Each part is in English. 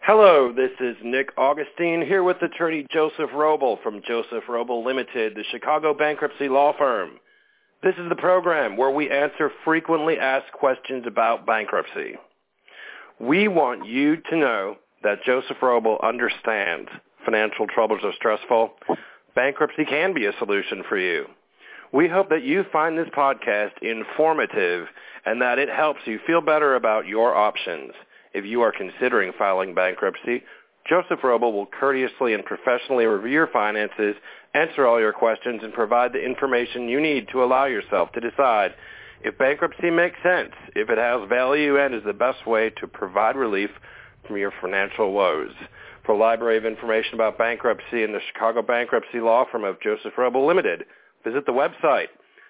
Hello, this is Nick Augustine here with attorney Joseph Roble from Joseph Roble Limited, the Chicago bankruptcy law firm. This is the program where we answer frequently asked questions about bankruptcy. We want you to know that Joseph Roble understands financial troubles are stressful. Bankruptcy can be a solution for you. We hope that you find this podcast informative and that it helps you feel better about your options. If you are considering filing bankruptcy, Joseph Roble will courteously and professionally review your finances, answer all your questions, and provide the information you need to allow yourself to decide if bankruptcy makes sense, if it has value, and is the best way to provide relief from your financial woes. For a library of information about bankruptcy and the Chicago bankruptcy law firm of Joseph Roble Limited, visit the website,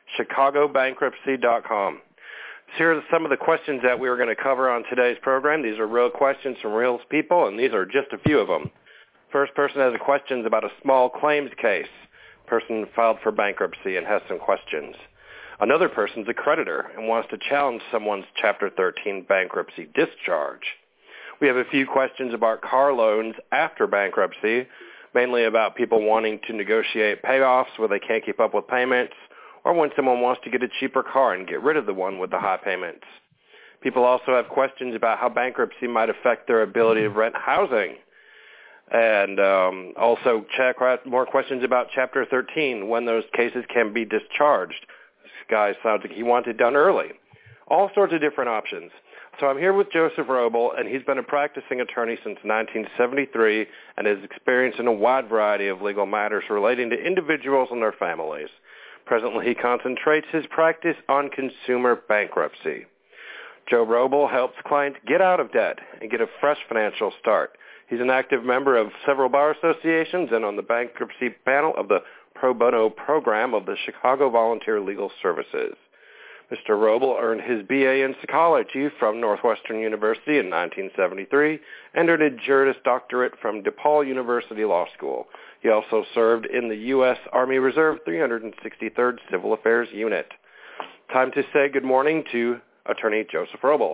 chicagobankruptcy.com. So here are some of the questions that we were going to cover on today's program. These are real questions from real people, and these are just a few of them. First person has questions about a small claims case. Person filed for bankruptcy and has some questions. Another person's a creditor and wants to challenge someone's Chapter 13 bankruptcy discharge. We have a few questions about car loans after bankruptcy, mainly about people wanting to negotiate payoffs where they can't keep up with payments, or when someone wants to get a cheaper car and get rid of the one with the high payments. People also have questions about how bankruptcy might affect their ability to rent housing. And also more questions about Chapter 13, when those cases can be discharged. This guy sounds like he wants it done early. All sorts of different options. So I'm here with Joseph Roble, and he's been a practicing attorney since 1973 and has experience in a wide variety of legal matters relating to individuals and their families. Presently, he concentrates his practice on consumer bankruptcy. Joe Roble helps clients get out of debt and get a fresh financial start. He's an active member of several bar associations and on the bankruptcy panel of the Pro Bono program of the Chicago Volunteer Legal Services. Mr. Roble earned his B.A. in psychology from Northwestern University in 1973 and earned a Juris Doctorate from DePaul University Law School. He also served in the U.S. Army Reserve 363rd Civil Affairs Unit. Time to say good morning to Attorney Joseph Roble.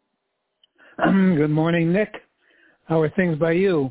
Good morning, Nick. How are things by you?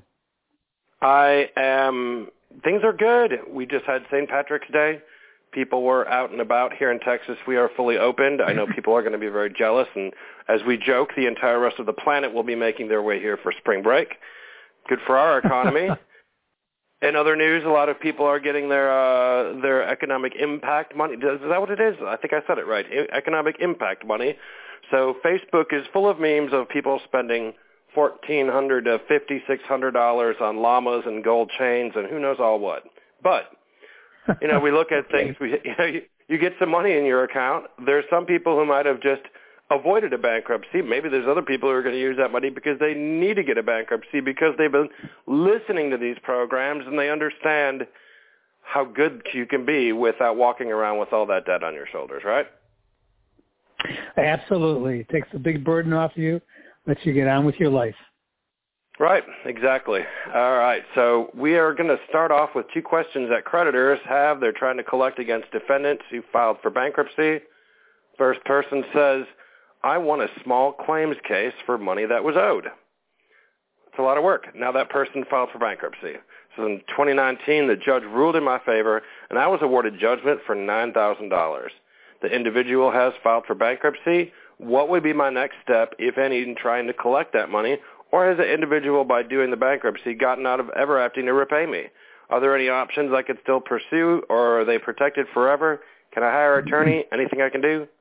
Things are good. We just had St. Patrick's Day. People were out and about here in Texas. We are fully opened. I know people are going to be very jealous, and as we joke, the entire rest of the planet will be making their way here for spring break. Good for our economy. In other news, a lot of people are getting their economic impact money. Is that what it is? I think I said it right. Economic impact money. So Facebook is full of memes of people spending $1,400 to $5,600 on llamas and gold chains and who knows all what. But we look at things. You get some money in your account. There's some people who might have just avoided a bankruptcy. Maybe there's other people who are going to use that money because they need to get a bankruptcy because they've been listening to these programs and they understand how good you can be without walking around with all that debt on your shoulders, right? Absolutely. It takes a big burden off you, lets you get on with your life. Right, exactly. All right, so we are going to start off with two questions that creditors have. They're trying to collect against defendants who filed for bankruptcy. First person says, I won a small claims case for money that was owed. It's a lot of work. Now that person filed for bankruptcy. So in 2019, the judge ruled in my favor, and I was awarded judgment for $9,000. The individual has filed for bankruptcy. What would be my next step, if any, in trying to collect that money? Or has the individual, by doing the bankruptcy, gotten out of ever having to repay me? Are there any options I could still pursue, or are they protected forever? Can I hire an attorney? Anything I can do?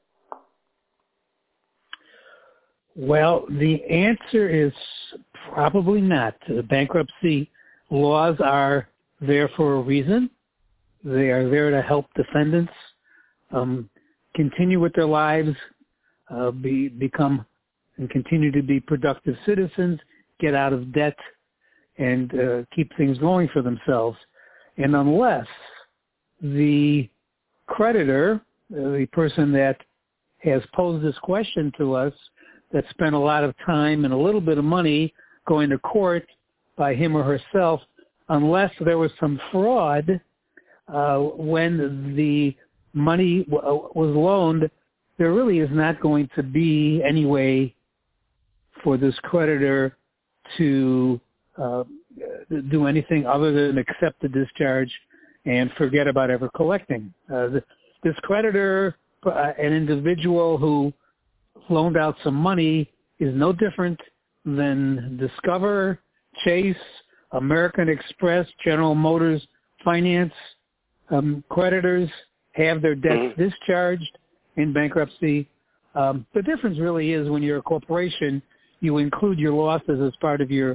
Well, the answer is probably not. The bankruptcy laws are there for a reason. They are there to help defendants continue with their lives, become and continue to be productive citizens, get out of debt, and keep things going for themselves. And unless the creditor, the person that has posed this question to us, that spent a lot of time and a little bit of money going to court by him or herself, unless there was some fraud when the money was loaned, there really is not going to be any way for this creditor to do anything other than accept the discharge and forget about ever collecting. This creditor, an individual who loaned out some money, is no different than Discover, Chase, American Express, General Motors Finance creditors have their debts discharged in bankruptcy. The difference really is when you're a corporation, you include your losses as part of your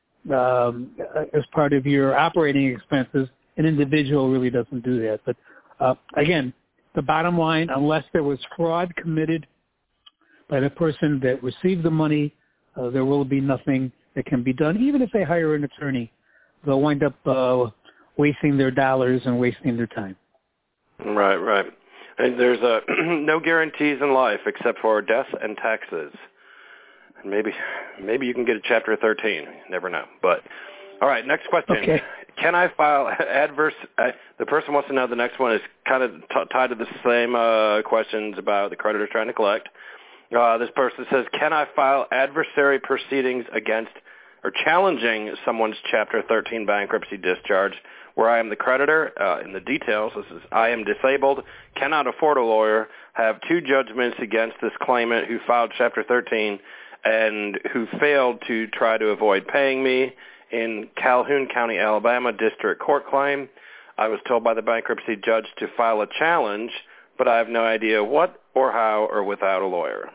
operating expenses. An individual really doesn't do that. But again, the bottom line, unless there was fraud committed by the person that received the money, there will be nothing that can be done. Even if they hire an attorney, they'll wind up wasting their dollars and wasting their time. Right, right. And there's no guarantees in life except for death and taxes. And maybe you can get a Chapter 13. You never know. But all right, next question. Okay. Can I file adverse? The person wants to know. The next one is kind of tied to the same questions about the creditor trying to collect. This person says, can I file adversary proceedings against or challenging someone's Chapter 13 bankruptcy discharge where I am the creditor? In the details, this is, I am disabled, cannot afford a lawyer, have 2 judgments against this claimant who filed Chapter 13 and who failed to try to avoid paying me in Calhoun County, Alabama, district court claim. I was told by the bankruptcy judge to file a challenge, but I have no idea what or how or without a lawyer.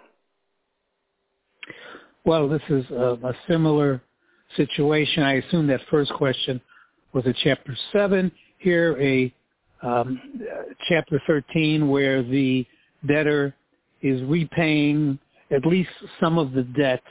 Well, this is a similar situation. I assume that first question was a Chapter 7. Here, a Chapter 13 where the debtor is repaying at least some of the debt.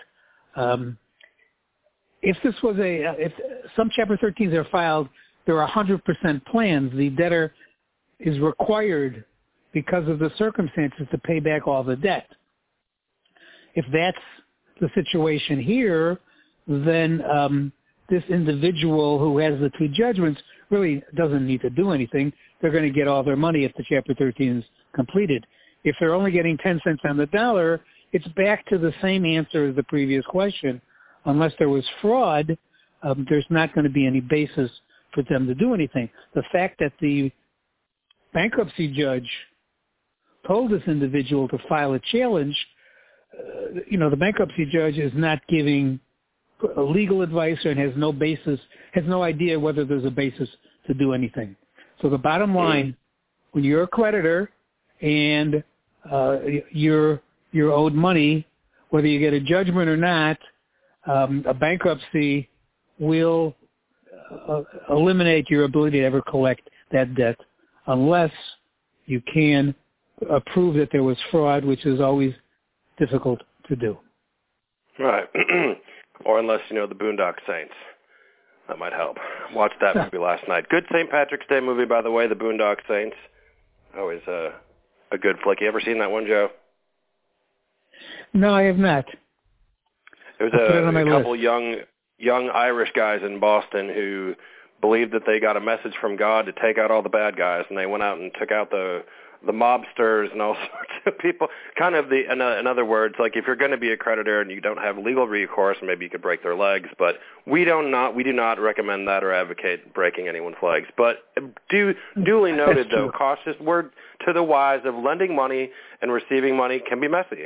If this was if some Chapter 13s are filed, there are 100% plans. The debtor is required, because of the circumstances, to pay back all the debt. If that's the situation here, then this individual who has the 2 judgments really doesn't need to do anything. They're going to get all their money if the Chapter 13 is completed. If they're only getting 10 cents on the dollar, it's back to the same answer as the previous question. Unless there was fraud, there's not going to be any basis for them to do anything. The fact that the bankruptcy judge told this individual to file a challenge, the bankruptcy judge is not giving legal advice and has no idea whether there's a basis to do anything. So the bottom line, when you're a creditor and you're owed money, whether you get a judgment or not, a bankruptcy will eliminate your ability to ever collect that debt unless you can prove that there was fraud, which is always difficult to do. Right. Or unless you know the Boondock Saints. That might help. Watched that movie last night. Good St. Patrick's Day movie, by the way, the Boondock Saints. Always a good flick. You ever seen that one, Joe? No, I have not. There was a couple young Irish guys in Boston who believed that they got a message from God to take out all the bad guys, and they went out and took out the mobsters and all sorts of people. Kind of in other words, like if you're going to be a creditor and you don't have legal recourse, maybe you could break their legs. But we do not recommend that or advocate breaking anyone's legs. But duly noted, though, cautious word to the wise of lending money and receiving money can be messy.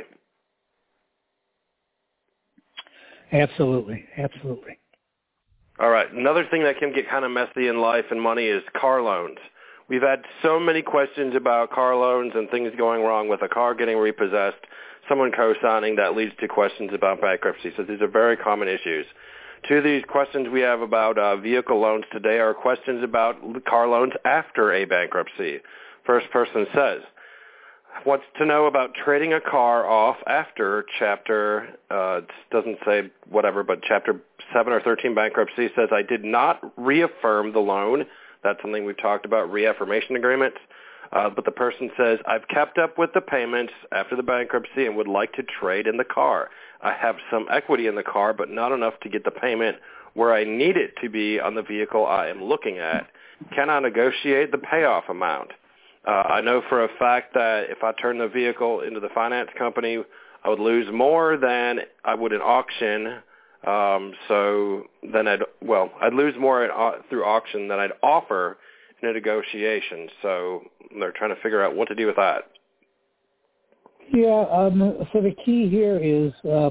Absolutely, absolutely. All right. Another thing that can get kind of messy in life and money is car loans. We've had so many questions about car loans and things going wrong with a car getting repossessed, someone co-signing, that leads to questions about bankruptcy. So these are very common issues. 2 of these questions we have about vehicle loans today are questions about car loans after a bankruptcy. First person says, wants to know about trading a car off after Chapter, it doesn't say whatever, but Chapter 7 or 13 bankruptcy says, I did not reaffirm the loan. That's something we've talked about, reaffirmation agreements. But the person says, I've kept up with the payments after the bankruptcy and would like to trade in the car. I have some equity in the car, but not enough to get the payment where I need it to be on the vehicle I am looking at. Can I negotiate the payoff amount? I know for a fact that if I turn the vehicle into the finance company, I would lose more than I would in auction So then I'd lose more through auction than I'd offer in a negotiation. So they're trying to figure out what to do with that. Yeah, so the key here is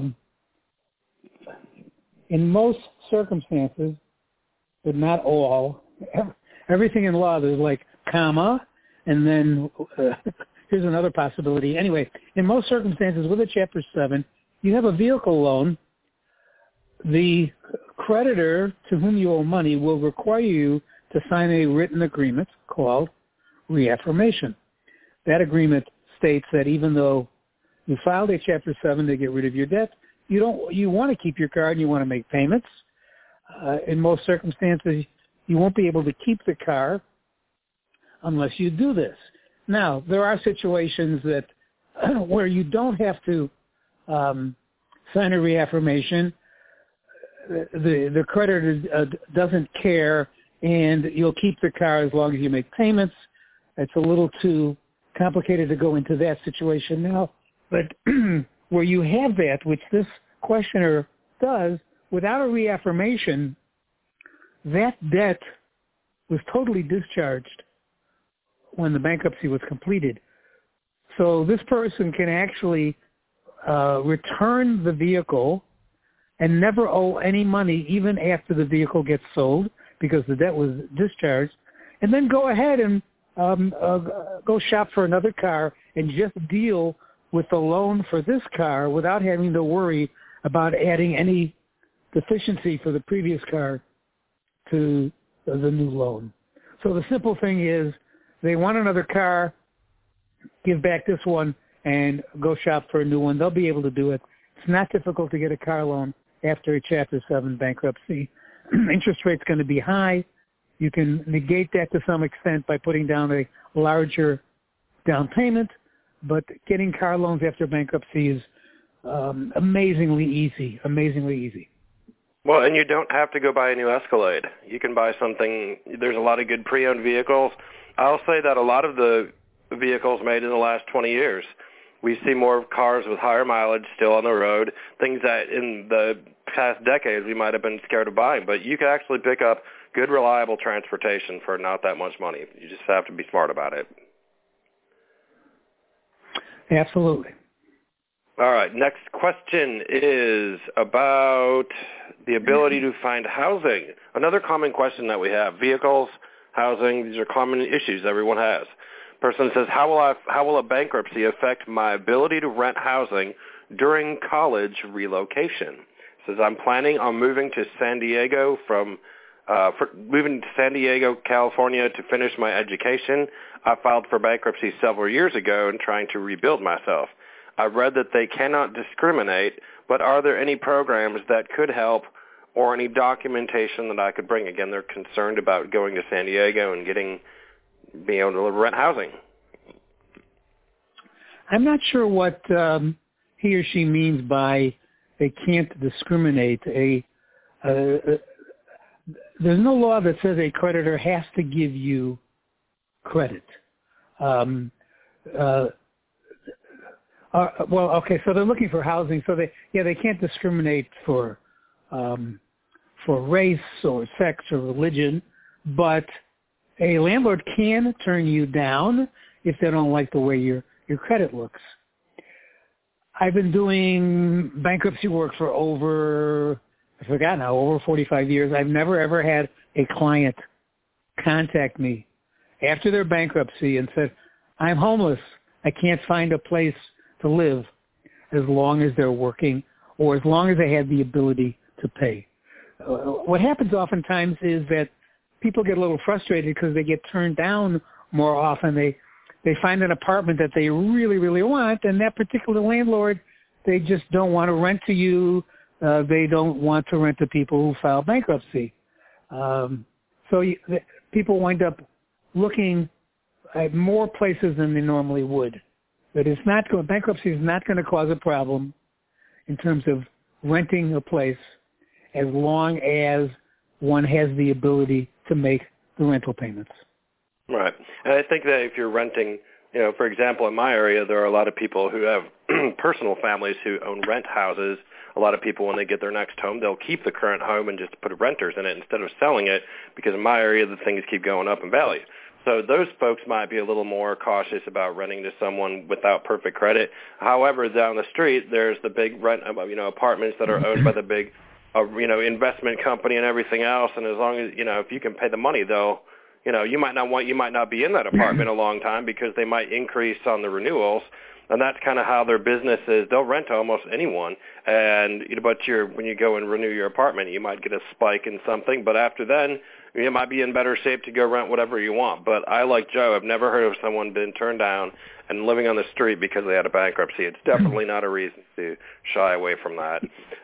in most circumstances, but not all, everything in law there's like comma, and then here's another possibility. Anyway, in most circumstances with a Chapter 7, you have a vehicle loan. The creditor to whom you owe money will require you to sign a written agreement called reaffirmation. That agreement states that even though you filed a Chapter 7 to get rid of your debt, you want to keep your car and you want to make payments. In most circumstances, you won't be able to keep the car unless you do this. Now, there are situations that where you don't have to sign a reaffirmation. The creditor doesn't care, and you'll keep the car as long as you make payments. It's a little too complicated to go into that situation now. But where you have that, which this questioner does, without a reaffirmation, that debt was totally discharged when the bankruptcy was completed. So this person can actually return the vehicle and never owe any money even after the vehicle gets sold because the debt was discharged, and then go ahead and go shop for another car and just deal with the loan for this car without having to worry about adding any deficiency for the previous car to the new loan. So the simple thing is they want another car, give back this one, and go shop for a new one. They'll be able to do it. It's not difficult to get a car loan after a Chapter 7 bankruptcy. Interest rate's going to be high. You can negate that to some extent by putting down a larger down payment, but getting car loans after bankruptcy is amazingly easy. Well, and you don't have to go buy a new Escalade. You can buy something. There's a lot of good pre-owned vehicles. I'll say that a lot of the vehicles made in the last 20 years, we see more cars with higher mileage still on the road, things that in the past decades we might have been scared of buying. But you can actually pick up good, reliable transportation for not that much money. You just have to be smart about it. Absolutely. All right, next question is about the ability to find housing. Another common question that we have, vehicles, housing, these are common issues everyone has. Person says, how will a bankruptcy affect my ability to rent housing during college relocation? Says, I'm planning on moving to San Diego California to finish my education. I filed for bankruptcy several years ago and trying to rebuild myself. I've read that they cannot discriminate, but are there any programs that could help or any documentation that I could bring? Again, they're concerned about going to San Diego and being able to rent housing. I'm not sure what he or she means by they can't discriminate. There's no law that says a creditor has to give you credit. So they're looking for housing. So they can't discriminate for race or sex or religion, but a landlord can turn you down if they don't like the way your credit looks. I've been doing bankruptcy work for over 45 years. I've never, ever had a client contact me after their bankruptcy and said, I'm homeless. I can't find a place to live, as long as they're working or as long as they have the ability to pay. What happens oftentimes is that people get a little frustrated because they get turned down more often. They find an apartment that they really, really want, and that particular landlord, they just don't want to rent to you. They don't want to rent to people who file bankruptcy. People wind up looking at more places than they normally would. But bankruptcy is not going to cause a problem in terms of renting a place as long as one has the ability to make the rental payments. Right. And I think that if you're renting, for example, in my area, there are a lot of people who have personal families who own rent houses. A lot of people, when they get their next home, they'll keep the current home and just put renters in it instead of selling it, because in my area, the things keep going up in value. So those folks might be a little more cautious about renting to someone without perfect credit. However, down the street, there's the big apartments that are owned by the big, investment company and everything else. And as long as, if you can pay the money, though, you might not be in that apartment a long time because they might increase on the renewals. And that's kind of how their business is. They'll rent to almost anyone. And, but when you go and renew your apartment, you might get a spike in something. But after then, you might be in better shape to go rent whatever you want. But I, like Joe, I've never heard of someone being turned down and living on the street because they had a bankruptcy. It's definitely not a reason to shy away from that.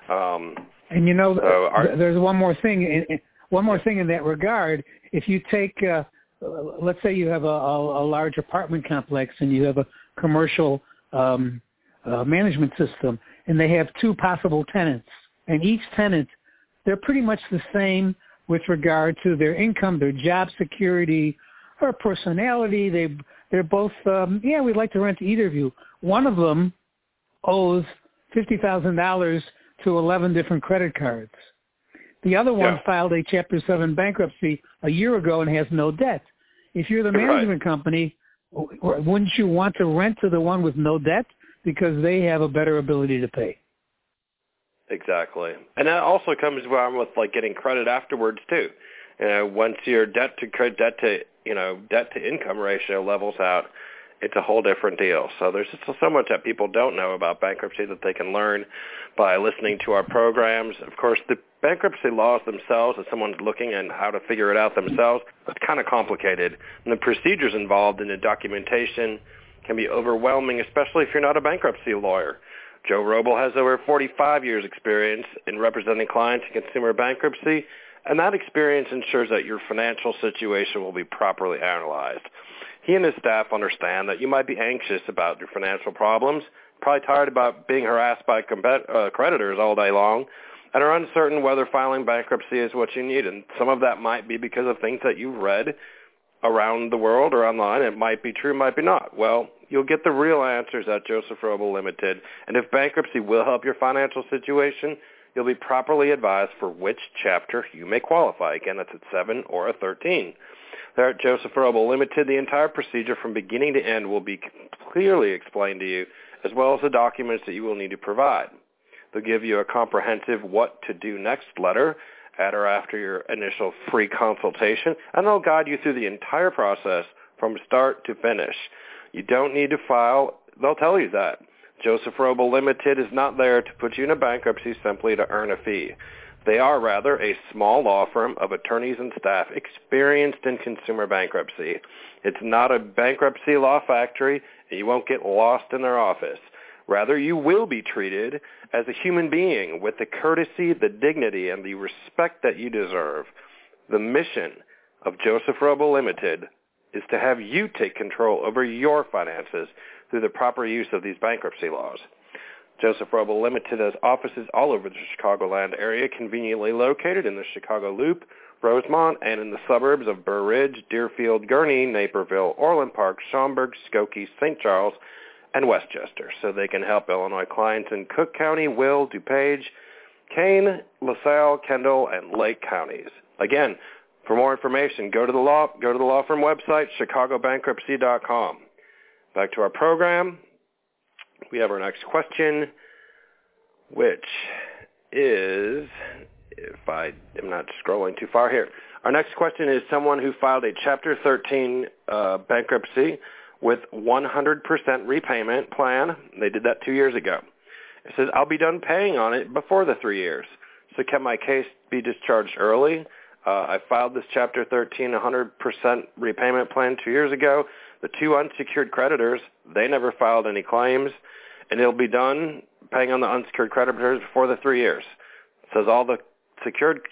There's one more thing in that regard. If you take, let's say you have a large apartment complex and you have a commercial management system, and they have two possible tenants, and each tenant, they're pretty much the same with regard to their income, their job security, or personality. They're both, we'd like to rent to either of you. One of them owes $50,000 to 11 different credit cards. The other one filed a Chapter 7 bankruptcy a year ago and has no debt. If you're the management company, wouldn't you want to rent to the one with no debt because they have a better ability to pay? Exactly. And that also comes around with getting credit afterwards too. Once your debt to income ratio levels out, it's a whole different deal. So there's just so much that people don't know about bankruptcy that they can learn by listening to our programs. Of course, the bankruptcy laws themselves, if someone's looking at how to figure it out themselves, it's kind of complicated. And the procedures involved in the documentation can be overwhelming, especially if you're not a bankruptcy lawyer. Joe Roble has over 45 years' experience in representing clients in consumer bankruptcy, and that experience ensures that your financial situation will be properly analyzed. He and his staff understand that you might be anxious about your financial problems, probably tired about being harassed by creditors all day long, and are uncertain whether filing bankruptcy is what you need. And some of that might be because of things that you've read around the world or online. It might be true, might be not. Well, you'll get the real answers at Joseph Roble Limited. And if bankruptcy will help your financial situation, you'll be properly advised for which chapter you may qualify. Again, that's at 7 or a 13. There at Joseph Roble Limited, the entire procedure from beginning to end will be clearly explained to you, as well as the documents that you will need to provide. They'll give you a comprehensive what to do next letter at or after your initial free consultation, and they'll guide you through the entire process from start to finish. You don't need to file. They'll tell you that. Joseph Roble Limited is not there to put you in a bankruptcy simply to earn a fee. They are rather a small law firm of attorneys and staff experienced in consumer bankruptcy. It's not a bankruptcy law factory, and you won't get lost in their office. Rather, you will be treated as a human being with the courtesy, the dignity, and the respect that you deserve. The mission of Joseph Roble Limited is to have you take control over your finances through the proper use of these bankruptcy laws. Joseph Roble Limited has offices all over the Chicagoland area, conveniently located in the Chicago Loop, Rosemont, and in the suburbs of Burr Ridge, Deerfield, Gurnee, Naperville, Orland Park, Schaumburg, Skokie, St. Charles, and Westchester. So they can help Illinois clients in Cook County, Will, DuPage, Kane, LaSalle, Kendall, and Lake counties. Again, for more information, go to the law firm website, chicagobankruptcy.com. Back to our program. We have our next question, which is, if I am not scrolling too far here, our next question is someone who filed a Chapter 13 bankruptcy with 100% repayment plan. They did that 2 years ago. It says, I'll be done paying on it before the 3 years. So can my case be discharged early? I filed this Chapter 13 100% repayment plan 2 years ago. The two unsecured creditors, they never filed any claims, and it'll be done paying on the unsecured creditors before the 3 years. It says all the secured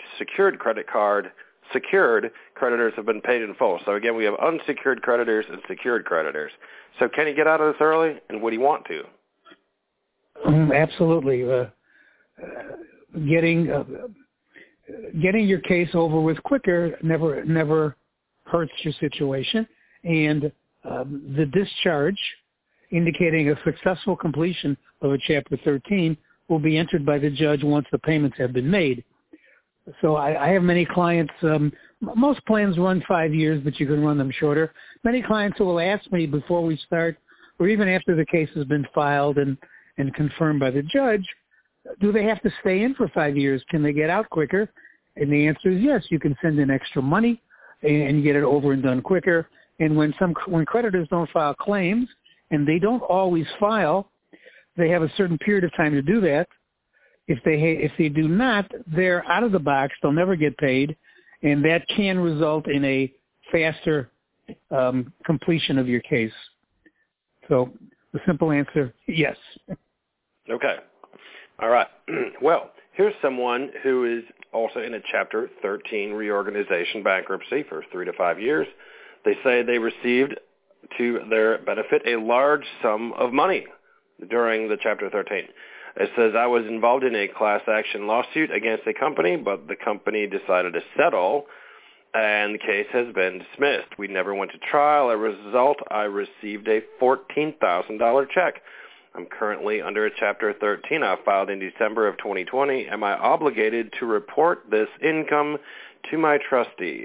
creditors have been paid in full. So again, we have unsecured creditors and secured creditors. So can he get out of this early, and would he want to? Absolutely. Getting your case over with quicker never hurts your situation, and the discharge indicating a successful completion of a Chapter 13 will be entered by the judge once the payments have been made. So I have many clients. Most plans run 5 years, but you can run them shorter. Many clients who will ask me before we start, or even after the case has been filed and confirmed by the judge, do they have to stay in for 5 years? Can they get out quicker? And the answer is yes. You can send in extra money and get it over and done quicker. And when creditors don't file claims, and they don't always file, they have a certain period of time to do that. If they do not, they're out of the box. They'll never get paid, and that can result in a faster completion of your case. So the simple answer, yes. Okay. All right. Well, here's someone who is also in a Chapter 13 reorganization bankruptcy for 3 to 5 years. They say they received, to their benefit, a large sum of money during the Chapter 13. It says, I was involved in a class action lawsuit against a company, but the company decided to settle, and the case has been dismissed. We never went to trial. As a result, I received a $14,000 check. I'm currently under a Chapter 13 I filed in December of 2020. Am I obligated to report this income to my trustee?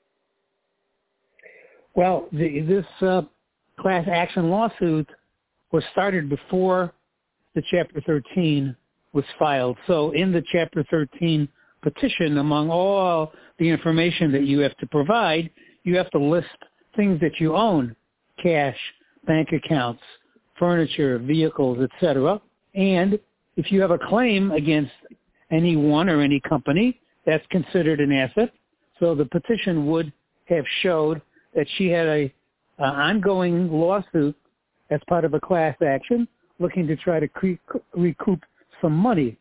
Well, this class action lawsuit was started before the Chapter 13 was filed. So in the Chapter 13 petition, among all the information that you have to provide, you have to list things that you own: cash, bank accounts, furniture, vehicles, etc. And if you have a claim against anyone or any company, that's considered an asset. So the petition would have showed that she had a ongoing lawsuit as part of a class action, looking to try to recoup some money.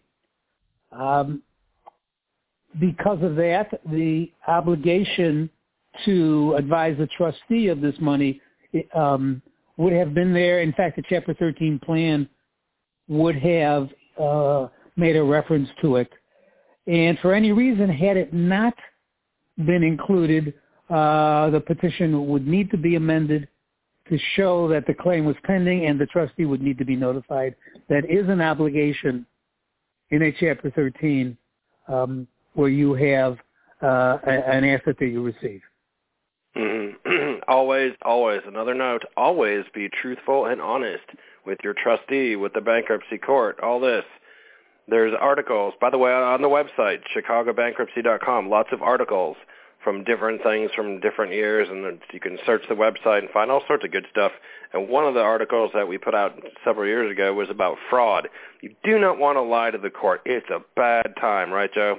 Because of that, the obligation to advise the trustee of this money would have been there. In fact, the Chapter 13 plan would have made a reference to it. And for any reason, had it not been included, the petition would need to be amended to show that the claim was pending, and the trustee would need to be notified. That is an obligation in a Chapter 13 where you have an asset that you receive. Mm-hmm. Always, another note, always be truthful and honest with your trustee, with the bankruptcy court, all this. There's articles, by the way, on the website, chicagobankruptcy.com, lots of articles from different things from different years, and you can search the website and find all sorts of good stuff. And one of the articles that we put out several years ago was about fraud. You do not want to lie to the court. It's a bad time, right, Joe?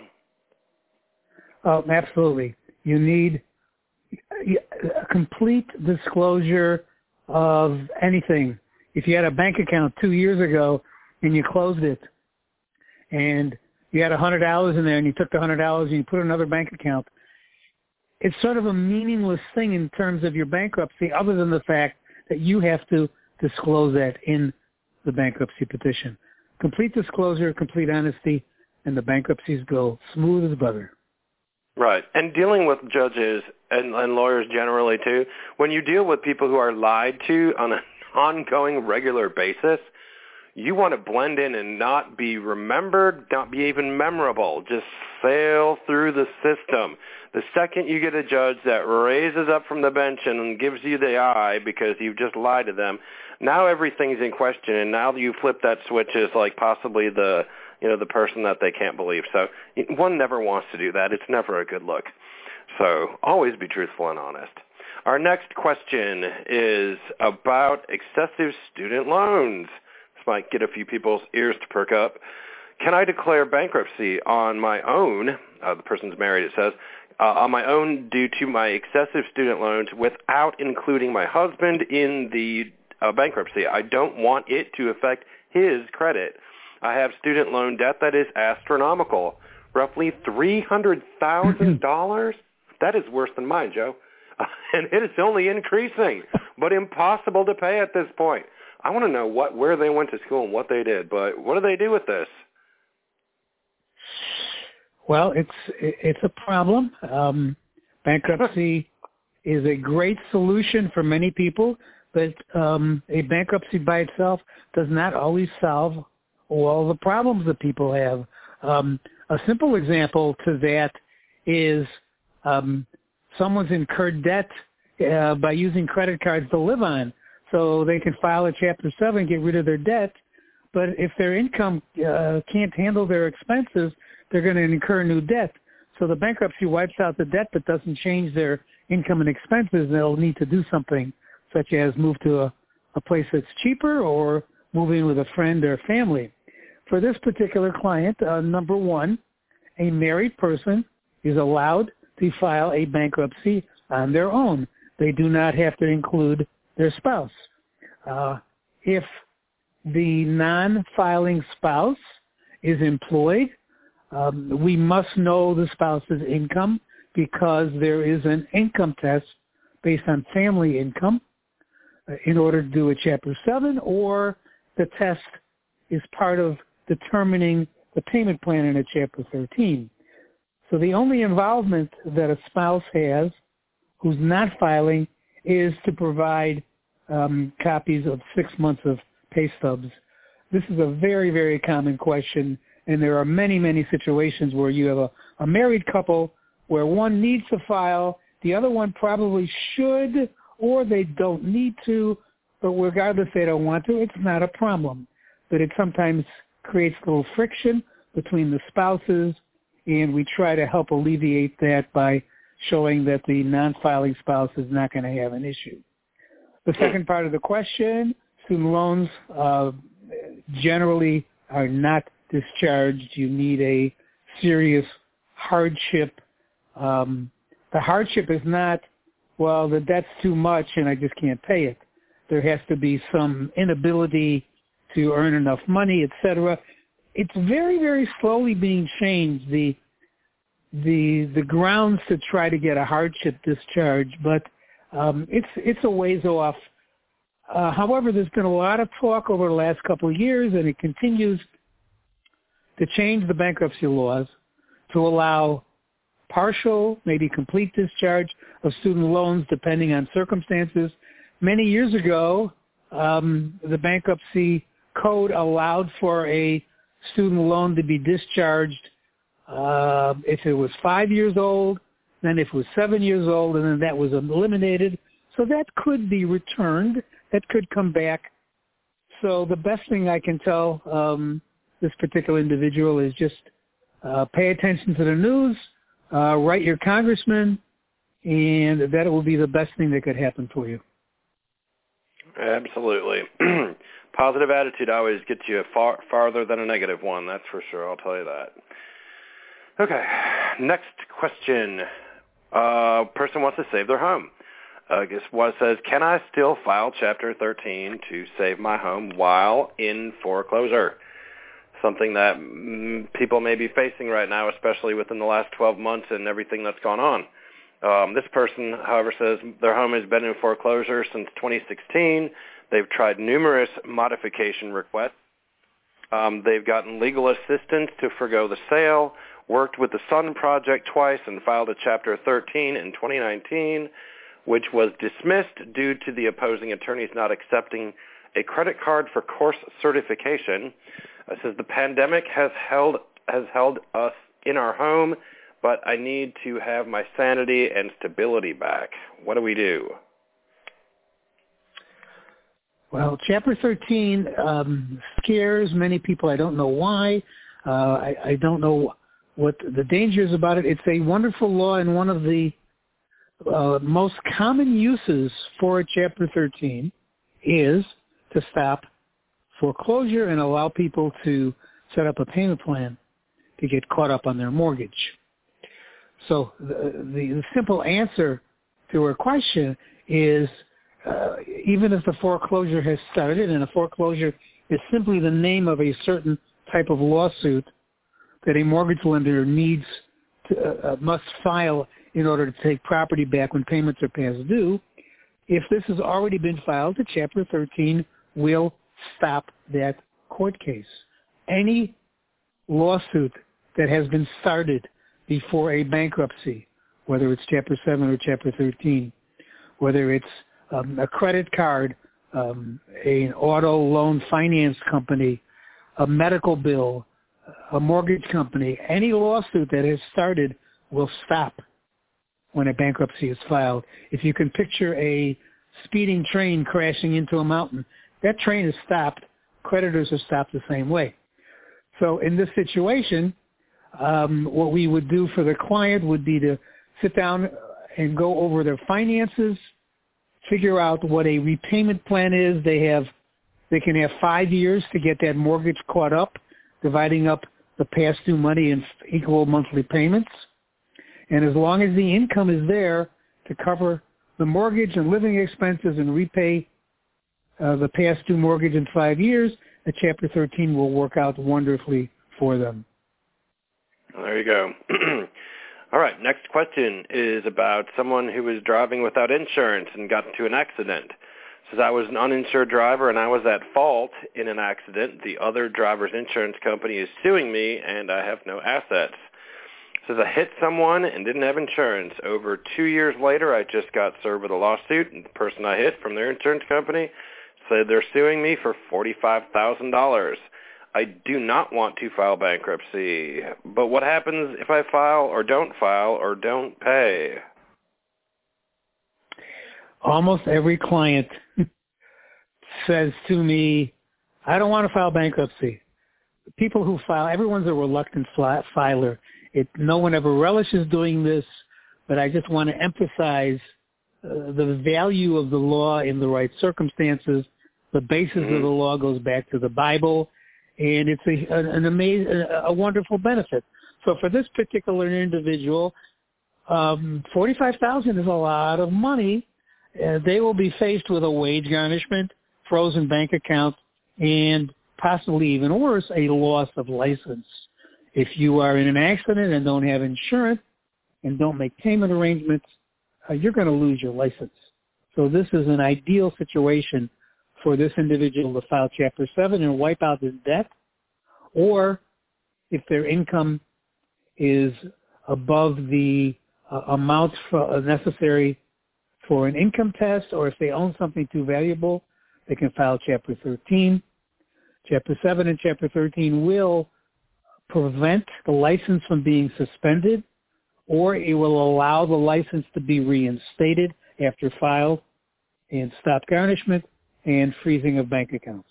Oh, absolutely. You need a complete disclosure of anything. If you had a bank account 2 years ago and you closed it, and you had $100 in there, and you took the $100 and you put it in another bank account, it's sort of a meaningless thing in terms of your bankruptcy, other than the fact that you have to disclose that in the bankruptcy petition. Complete disclosure, complete honesty, and the bankruptcies go smooth as butter. Right. And dealing with judges and lawyers generally, too, when you deal with people who are lied to on an ongoing, regular basis, you want to blend in and not be remembered, not be even memorable. Just sail through the system. The second you get a judge that raises up from the bench and gives you the eye because you've just lied to them, now everything's in question, and now you flip that switch as like possibly the person that they can't believe. So one never wants to do that. It's never a good look. So always be truthful and honest. Our next question is about excessive student loans. This might get a few people's ears to perk up. Can I declare bankruptcy on my own? The person's married, it says. On my own due to my excessive student loans without including my husband in the bankruptcy. I don't want it to affect his credit. I have student loan debt that is astronomical, roughly $300,000. That is worse than mine, Joe. And it is only increasing, but impossible to pay at this point. I want to know where they went to school and what they did, but what do they do with this? Well, it's a problem. Bankruptcy is a great solution for many people, but a bankruptcy by itself does not always solve all the problems that people have. A simple example to that is someone's incurred debt by using credit cards to live on, so they can file a Chapter 7 and get rid of their debt. But if their income can't handle their expenses, they're going to incur new debt. So the bankruptcy wipes out the debt but doesn't change their income and expenses. They'll need to do something, such as move to a place that's cheaper or move in with a friend or family. For this particular client, number one, a married person is allowed to file a bankruptcy on their own. They do not have to include their spouse. If the non-filing spouse is employed, we must know the spouse's income because there is an income test based on family income in order to do a Chapter 7, or the test is part of determining the payment plan in a Chapter 13. So the only involvement that a spouse has who's not filing is to provide copies of 6 months of pay stubs. This is a very, very common question, and there are many, many situations where you have a married couple where one needs to file, the other one probably should, or they don't need to, but regardless they don't want to, it's not a problem. But it sometimes creates a little friction between the spouses, and we try to help alleviate that by showing that the non-filing spouse is not going to have an issue. The second part of the question, student loans generally are not discharged. You need a serious hardship. The hardship is not, well, the debt's too much and I just can't pay it. There has to be some inability to earn enough money, etc. It's very, very slowly being changed, the grounds to try to get a hardship discharge, but it's a ways off. However, there's been a lot of talk over the last couple of years, and it continues to change the bankruptcy laws to allow partial, maybe complete discharge of student loans depending on circumstances. Many years ago, the bankruptcy code allowed for a student loan to be discharged if it was 5 years old, then if it was 7 years old, and then that was eliminated. So that could be returned. That could come back. So the best thing I can tell this particular individual is just pay attention to the news, write your congressman, and that will be the best thing that could happen for you. Absolutely. Positive attitude always gets you farther than a negative one, that's for sure. I'll tell you that. Okay, next question. Person wants to save their home. I guess what says, can I still file Chapter 13 to save my home while in foreclosure? Something that people may be facing right now, especially within the last 12 months and everything that's gone on. This person, however, says their home has been in foreclosure since 2016. They've tried numerous modification requests. They've gotten legal assistance to forgo the sale, worked with the Sun Project twice, and filed a Chapter 13 in 2019, which was dismissed due to the opposing attorneys not accepting a credit card for course certification. It says the pandemic has held us in our home, but I need to have my sanity and stability back. What do we do? Well, Chapter 13 scares many people. I don't know why. I don't know what the dangers about it. It's a wonderful law, and one of the most common uses for a Chapter 13 is to stop foreclosure and allow people to set up a payment plan to get caught up on their mortgage. So the simple answer to her question is even if the foreclosure has started, and a foreclosure is simply the name of a certain type of lawsuit that a mortgage lender needs to, must file in order to take property back when payments are past due, if this has already been filed, the Chapter 13 will stop that court case. Any lawsuit that has been started before a bankruptcy, whether it's Chapter 7 or Chapter 13, whether it's a credit card, an auto loan finance company, a medical bill, a mortgage company, any lawsuit that has started will stop when a bankruptcy is filed. If you can picture a speeding train crashing into a mountain, that train is stopped. Creditors are stopped the same way. So in this situation, what we would do for the client would be to sit down and go over their finances, figure out what a repayment plan is. They can have 5 years to get that mortgage caught up, dividing up the past due money in equal monthly payments. And as long as the income is there to cover the mortgage and living expenses and repay the past due mortgage in 5 years, the Chapter 13 will work out wonderfully for them. There you go. All right, next question is about someone who was driving without insurance and got into an accident. Says, I was an uninsured driver and I was at fault in an accident. The other driver's insurance company is suing me and I have no assets. Says, I hit someone and didn't have insurance. Over 2 years later, I just got served with a lawsuit, and the person I hit from their insurance company said they're suing me for $45,000. I do not want to file bankruptcy, but what happens if I file or don't pay? Almost every client says to me, I don't want to file bankruptcy. People who file, everyone's a reluctant filer. No one ever relishes doing this, but I just want to emphasize the value of the law in the right circumstances. The basis of the law goes back to the Bible, and it's a wonderful benefit. So for this particular individual, $45,000 is a lot of money. They will be faced with a wage garnishment, frozen bank account, and possibly even worse, a loss of license. If you are in an accident and don't have insurance and don't make payment arrangements, you're going to lose your license. So this is an ideal situation for this individual to file Chapter 7 and wipe out his debt, or if their income is above the amount necessary for an income test, or if they own something too valuable, they can file Chapter 13. Chapter 7 and Chapter 13 will prevent the license from being suspended, or it will allow the license to be reinstated after filed, and stop garnishment and freezing of bank accounts.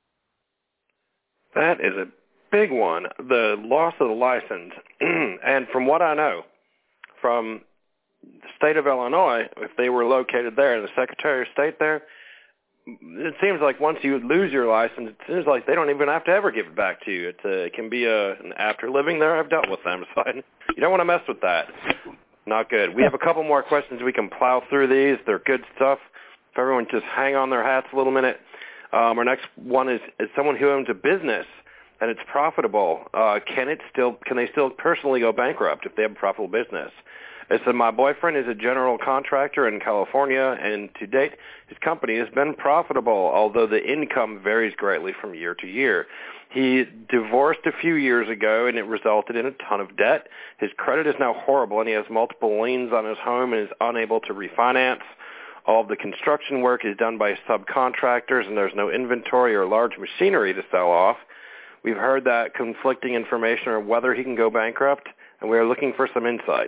That is a big one, the loss of the license. And from what I know, from the state of Illinois, if they were located there, the Secretary of State there, it seems like once you lose your license, it seems like they don't even have to ever give it back to you. It can be an after living there. I've dealt with them, so you don't want to mess with that. Not good. We have a couple more questions. We can plow through these. They're good stuff. If everyone just hang on their hats a little minute. Our next one is someone who owns a business and it's profitable. Can they still personally go bankrupt if they have a profitable business? It said, my boyfriend is a general contractor in California, and to date, his company has been profitable, although the income varies greatly from year to year. He divorced a few years ago, and it resulted in a ton of debt. His credit is now horrible, and he has multiple liens on his home and is unable to refinance. All of the construction work is done by subcontractors, and there's no inventory or large machinery to sell off. We've heard that conflicting information on whether he can go bankrupt, and we are looking for some insight.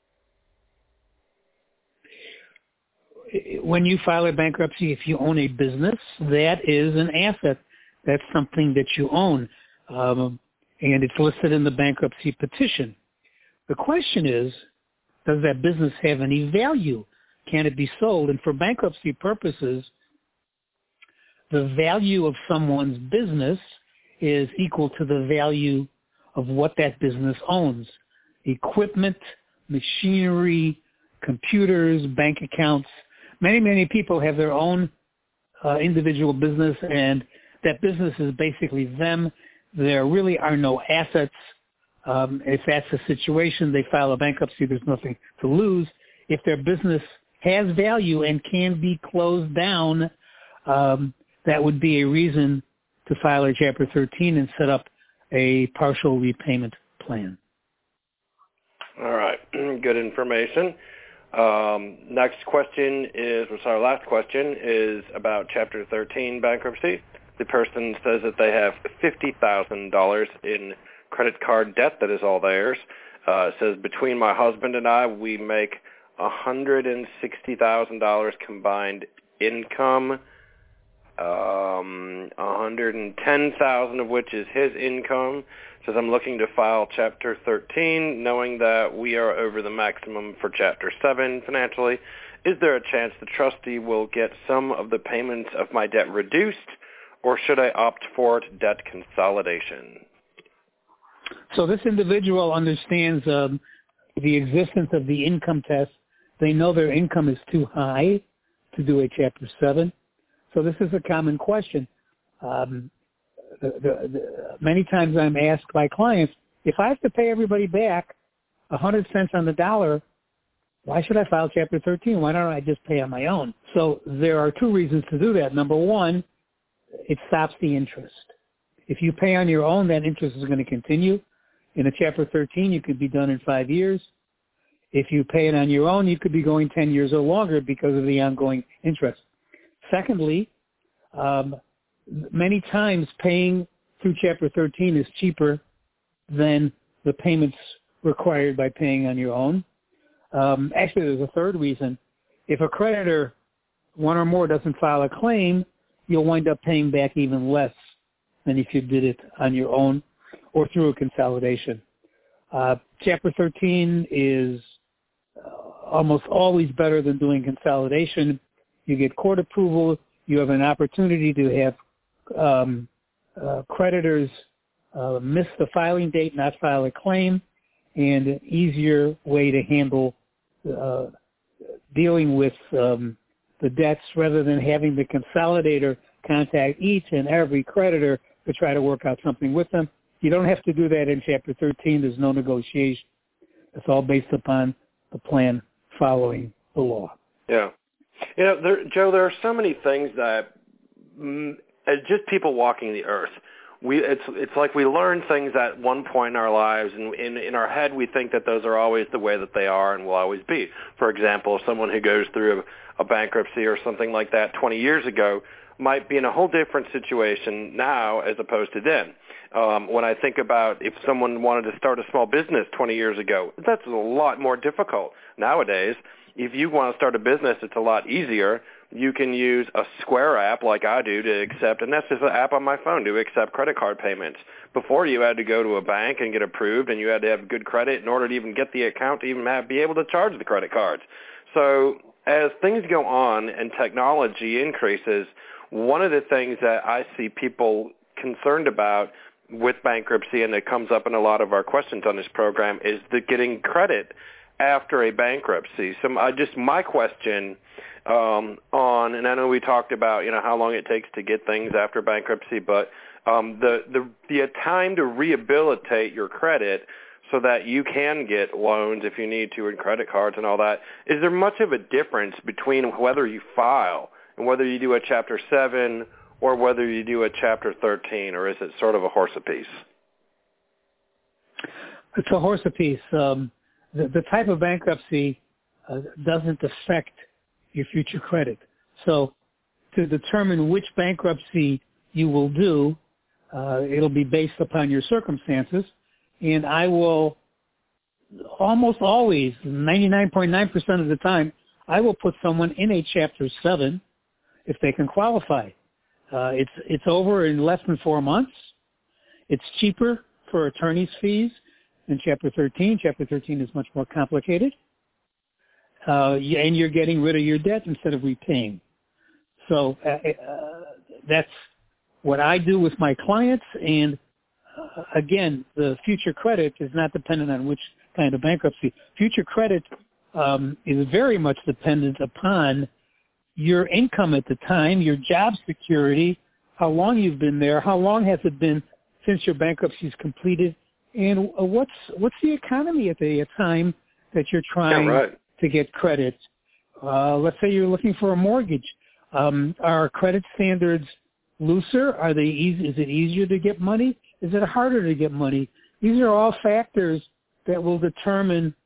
When you file a bankruptcy, if you own a business, that is an asset. That's something that you own, and it's listed in the bankruptcy petition. The question is, does that business have any value? Can it be sold? And for bankruptcy purposes, the value of someone's business is equal to the value of what that business owns. Equipment, machinery, computers, bank accounts. Many people have their own individual business, and that business is basically them. There really are no assets. If that's the situation, they file a bankruptcy, there's nothing to lose. If their business has value and can be closed down, that would be a reason to file a Chapter 13 and set up a partial repayment plan. All right, good information. Next question is, our last question is about Chapter 13 bankruptcy. The person says that they have $50,000 in credit card debt that is all theirs. It says, between my husband and I, we make $160,000 combined income, $110,000 of which is his income. Says, I'm looking to file Chapter 13, knowing that we are over the maximum for Chapter 7 financially. Is there a chance the trustee will get some of the payments of my debt reduced, or should I opt for debt consolidation? So this individual understands the existence of the income test. They know their income is too high to do a Chapter 7. So this is a common question. Many times I'm asked by clients, if I have to pay everybody back 100 cents on the dollar, why should I file Chapter 13? Why don't I just pay on my own? So there are two reasons to do that. Number one, it stops the interest. If you pay on your own, that interest is going to continue. In a Chapter 13, you could be done in 5 years. If you pay it on your own, you could be going 10 years or longer because of the ongoing interest. Secondly, many times paying through Chapter 13 is cheaper than the payments required by paying on your own. Actually, there's a third reason. If a creditor, one or more, doesn't file a claim, you'll wind up paying back even less than if you did it on your own or through a consolidation. Chapter 13 is almost always better than doing consolidation. You get court approval. You have an opportunity to have creditors miss the filing date, not file a claim, and an easier way to handle dealing with the debts rather than having the consolidator contact each and every creditor to try to work out something with them. You don't have to do that in Chapter 13. There's no negotiation. It's all based upon the plan following the law. Yeah. You know, Joe, there are so many things that as just people walking the earth, it's like we learn things at one point in our lives, and in our head we think that those are always the way that they are and will always be. For example, someone who goes through a bankruptcy or something like that 20 years ago might be in a whole different situation now as opposed to then. When I think about if someone wanted to start a small business 20 years ago, that's a lot more difficult. Nowadays, if you want to start a business, it's a lot easier. You can use a Square app like I do to accept, and that's just an app on my phone to accept credit card payments. Before, you had to go to a bank and get approved, and you had to have good credit in order to even get the account to even be able to charge the credit cards. So as things go on and technology increases, one of the things that I see people concerned about with bankruptcy, and it comes up in a lot of our questions on this program, is the getting credit after a bankruptcy. So my question on, and I know we talked about, how long it takes to get things after bankruptcy, but the time to rehabilitate your credit so that you can get loans if you need to and credit cards and all that. Is there much of a difference between whether you file and whether you do a Chapter 7 or whether you do a Chapter 13, or is it sort of a horse apiece? It's a horse apiece. The type of bankruptcy doesn't affect your future credit. So to determine which bankruptcy you will do, it'll be based upon your circumstances. And I will almost always, 99.9% of the time, I will put someone in a Chapter 7 if they can qualify. It's over in less than 4 months. It's cheaper for attorney's fees than Chapter 13. Chapter 13 is much more complicated. And you're getting rid of your debt instead of repaying. So that's what I do with my clients. And again, the future credit is not dependent on which kind of bankruptcy. Future credit is very much dependent upon your income at the time, your job security, how long you've been there, how long has it been since your bankruptcy is completed, and what's the economy at the time that you're trying to get credit. Let's say you're looking for a mortgage. Are credit standards looser? Are they easy? Is it easier to get money? Is it harder to get money? These are all factors that will determine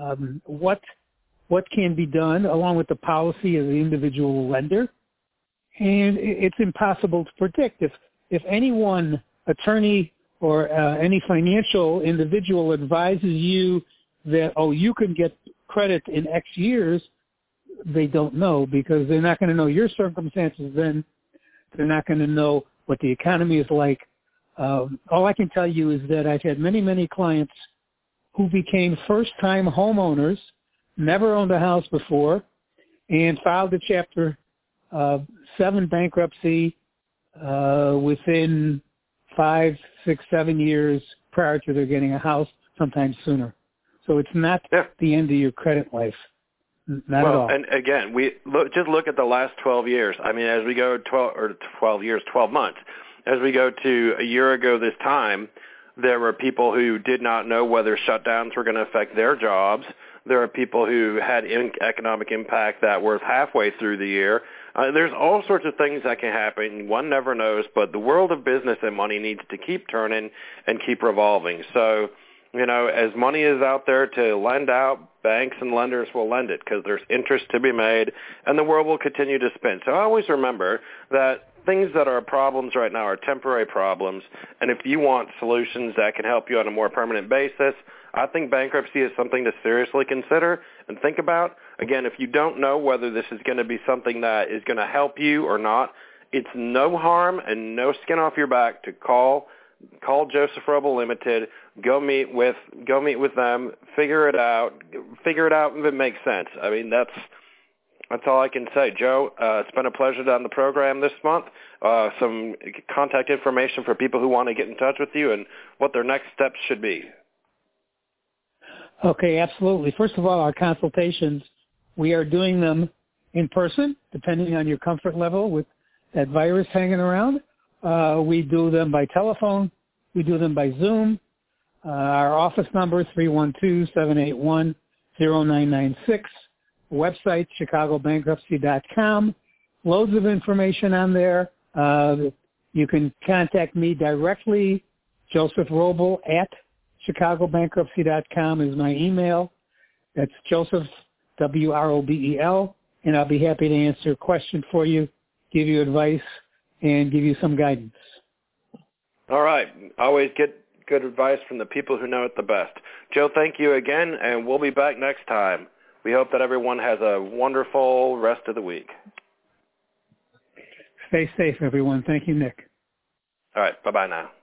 what can be done along with the policy of the individual lender. and it's impossible to predict. If any one attorney or any financial individual advises you that, you can get credit in X years, they don't know, because they're not going to know your circumstances then. They're not going to know what the economy is like. All I can tell you is that I've had many, many clients who became first-time homeowners, never owned a house before, and filed a Chapter 7 bankruptcy within 5, 6, 7 years prior to their getting a house, sometimes sooner. So it's not the end of your credit life. Not at all. And again, just look at the last 12 years. I mean, as we go 12 months, as we go to a year ago this time, there were people who did not know whether shutdowns were going to affect their jobs. There are people who had economic impact that were halfway through the year. There's all sorts of things that can happen. One never knows, but the world of business and money needs to keep turning and keep revolving. So, as money is out there to lend out, banks and lenders will lend it because there's interest to be made, and the world will continue to spin. So I always remember that things that are problems right now are temporary problems, and if you want solutions that can help you on a more permanent basis, I think bankruptcy is something to seriously consider and think about. Again, if you don't know whether this is going to be something that is going to help you or not, it's no harm and no skin off your back to call Joseph Roble Limited, go meet with them, figure it out if it makes sense. I mean, that's all I can say. Joe, it's been a pleasure on the program this month. Some contact information for people who want to get in touch with you and what their next steps should be. Okay, absolutely. First of all, our consultations, we are doing them in person, depending on your comfort level with that virus hanging around. We do them by telephone. We do them by Zoom. Our office number, 312-781-0996. Website, chicagobankruptcy.com. Loads of information on there. You can contact me directly. Joseph Roble at chicagobankruptcy.com is my email. That's Joseph, W-R-O-B-E-L, and I'll be happy to answer a question for you, give you advice, and give you some guidance. All right. Always get good advice from the people who know it the best. Joe, thank you again, and we'll be back next time. We hope that everyone has a wonderful rest of the week. Stay safe, everyone. Thank you, Nick. All right. Bye-bye now.